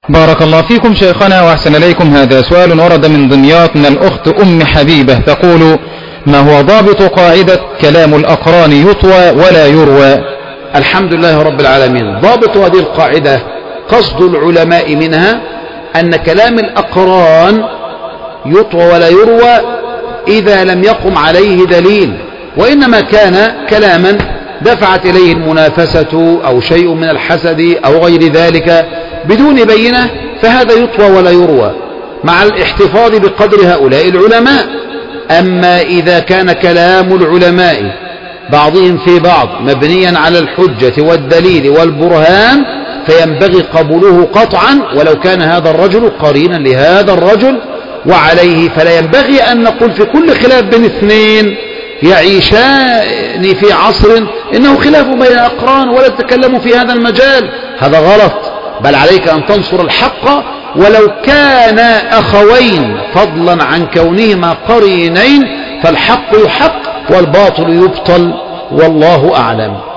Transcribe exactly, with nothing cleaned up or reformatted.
بارك الله فيكم شيخنا وأحسن إليكم. هذا سؤال ورد من دمياط من الأخت أم حبيبة تقول: ما هو ضابط قاعدة كلام الأقران يطوى ولا يروى؟ الحمد لله رب العالمين. ضابط هذه القاعدة قصد العلماء منها أن كلام الأقران يطوى ولا يروى إذا لم يقم عليه دليل، وإنما كان كلاما دفعت إليه المنافسة أو شيء من الحسد أو غير ذلك بدون بينة، فهذا يطوى ولا يروى مع الاحتفاظ بقدر هؤلاء العلماء. أما إذا كان كلام العلماء بعضهم في بعض مبنيا على الحجة والدليل والبرهان فينبغي قبوله قطعا ولو كان هذا الرجل قرينا لهذا الرجل، وعليه فلا ينبغي أن نقول في كل خلاف بين اثنين يعيشان في عصر إنه خلاف بين أقران ولا تتكلموا في هذا المجال، هذا غلط. بل عليك أن تنصر الحق ولو كان أخوين، فضلا عن كونهما قرينين، فالحق يحق والباطل يبطل، والله أعلم.